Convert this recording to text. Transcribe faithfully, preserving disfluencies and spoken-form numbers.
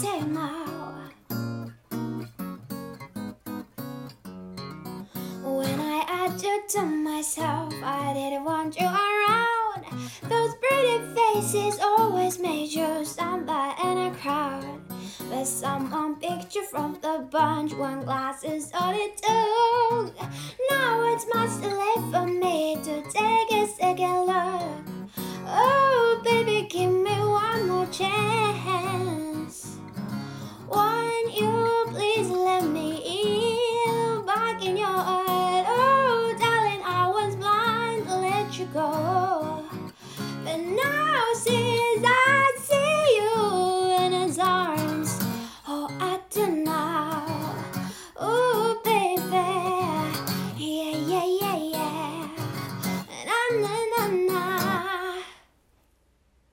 tell you now. When I had you to myself, I didn't want you around. Those pretty faces always made you stand by in a crowd. But someone picked you from the bunch, one glass is all it took. Now it's much too late for me to take a second look. Oh, baby, give me one more chance. Won't you please let me in back in your heart? Oh, darling, I was blind to let you go. But now since I see you in his arms, oh, I do now. Oh, baby, yeah, yeah, yeah, yeah. And I'm